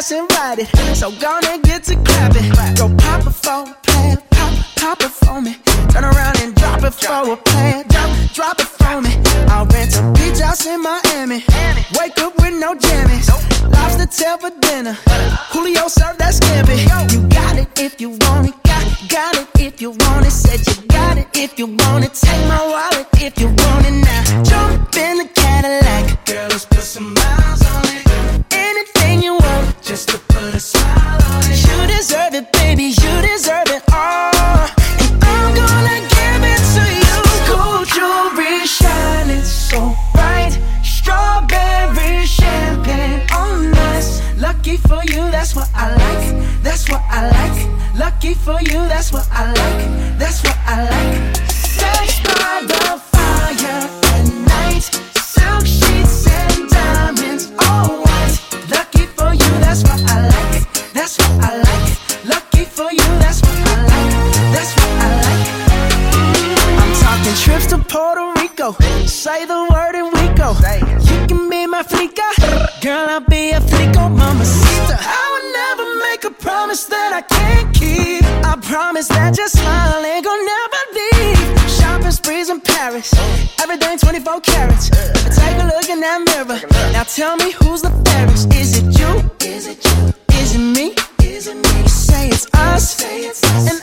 ass invited. So gonna get to clapping. Go pop it for a plan, pop it for me. Turn around and drop it for a plan, drop it for me. I'll rent a beach house in Miami. Wake up with no jammies. Lobster tail for dinner. Julio served that scampi. You got it if you want it. Got it if you want it. Said you got it if you want it. Take my wallet if you want it now. Jump in the Cadillac. Girl, let's put some miles on it. Anything you want, just to put a smile on it. You deserve it, baby, you deserve it all. And I'm gonna give it to you. Gold jewelry shining so bright. Strawberry champagne on us. Lucky for you, that's what I like. That's what I like. Lucky for you, that's what I like. That's what I like. Sex by the fire at night. Silk sheets and diamonds, all white. Lucky for you, that's what I like. That's what I like. Lucky for you, that's what I like. That's what I like. I'm talking trips to Puerto Rico. Say the word and we go. You can be my flica. Girl, I'll be a flico, mamacita. I would never make a promise that I can't keep. I promise that your smile ain't gonna never leave. Shopping sprees in Paris. Everything 24 carats. Take a look in that mirror. Now tell me who's the fairest. Is it you? Is it you? Is it me? Is it me? Say it's us. And